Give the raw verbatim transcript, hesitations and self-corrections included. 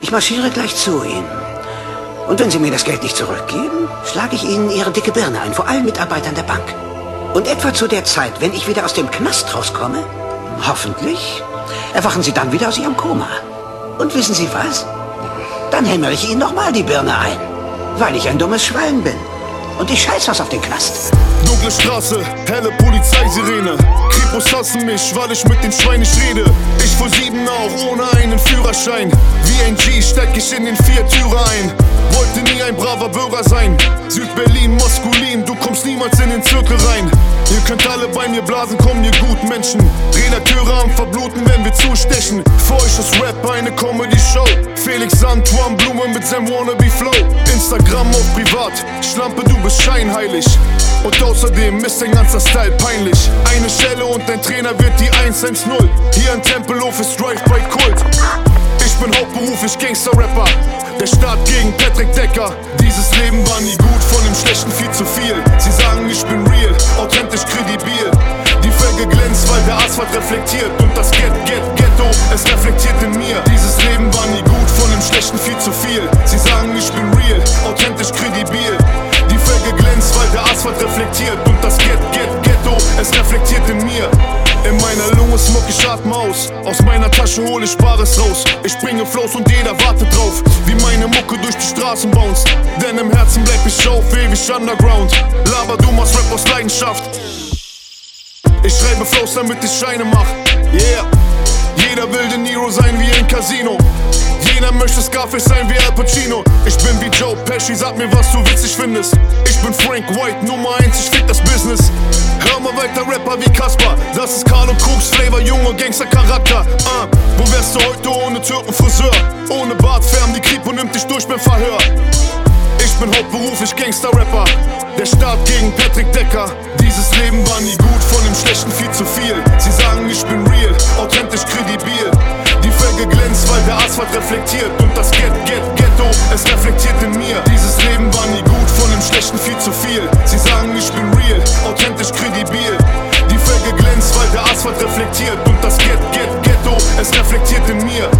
Ich marschiere gleich zu Ihnen. Und wenn Sie mir das Geld nicht zurückgeben, schlage ich Ihnen Ihre dicke Birne ein, vor allen Mitarbeitern der Bank. Und etwa zu der Zeit, wenn ich wieder aus dem Knast rauskomme, hoffentlich, erwachen Sie dann wieder aus Ihrem Koma. Und wissen Sie was? Dann hämmere ich Ihnen nochmal die Birne ein, weil ich ein dummes Schwein bin. Und ich scheiß was auf den Knast. Dunkle Straße, helle Polizeisirene. Kripos hassen mich, weil ich mit den Schweinen nicht rede. Ich vor sieben auch, ohne einen Führerschein. Wie ein G steig ich in den Viertürer ein. Wollte nie ein braver Bürger sein. Südberlin, Maskulin, du kommst niemals in den Zirkel rein. Ihr könnt alle bei mir blasen, kommen ihr gut Menschen. Redakteure am Verbluten, wenn wir zustechen. Für euch ist Rap eine Comedy-Show. Felix Antoine Blume mit seinem Wannabe-Flow. Instagram auf privat, Schlampe, du bist scheinheilig. Und außerdem ist dein ganzer Style peinlich. Eine Schelle und dein Trainer wird die eins eins null. Hier in Tempelhof ist Drive-By-Kult. Ich bin hauptberuflich Gangster-Rapper. Der Staat gegen Patrick Decker. Dieses Leben war nie gut, von dem Schlechten viel zu viel. Sie sagen, ich bin real, authentisch, kredibil. Die Felge glänzt, weil der Asphalt reflektiert. Und das Get, Get, Ghetto, es reflektiert in mir. Dieses Leben war nie gut, von dem Schlechten viel zu viel. Sie sagen, ich bin real, authentisch, kredibil. Die Felge glänzt, weil der Asphalt reflektiert. Und das Get, Get, Ghetto, es reflektiert in mir. In meiner Lunge smoke ich atme aus. Aus meiner Tasche hole ich Bares raus. Ich bringe Flows und jeder wartet drauf. Wie meine Mucke durch die Straßen bounced. Denn im Herzen bleib ich auf, ewig underground. Laber, du machst Rap aus Leidenschaft. Ich schreibe Flows, damit ich Scheine mach. Yeah. Jeder will De Niro sein wie ein Casino. Jeder möchte Scarface sein wie Al Pacino. Ich bin wie Joe Pesci, sag mir, was du witzig findest. Ich bin Frank White, Nummer eins, ich fick das Business. Hör mal weiter, Rapper wie Kaspar. Das ist Carlo Krux, Flavor, junge Gangster-Charakter. uh, Wo wärst du heute ohne Türkenfriseur? Ohne Bart, färben die Kripo, nimmt dich durch beim Verhör. Ich bin hauptberuflich Gangster-Rapper. Der Staat gegen Patrick Decker. Dieses Leben war nie gut, von dem Schlechten viel zu viel. Sie sagen, ich bin real, authentisch, kredibil. Die Felge glänzt, weil der Asphalt reflektiert. Und das Get, Get, Ghetto, es reflektiert in mir. Dieses Leben war nie gut, von dem Schlechten viel zu viel. Sie sagen, ich bin real, authentisch, kredibil. Die Felge glänzt, weil der Asphalt reflektiert. Und das Get, Get, Ghetto, es reflektiert in mir.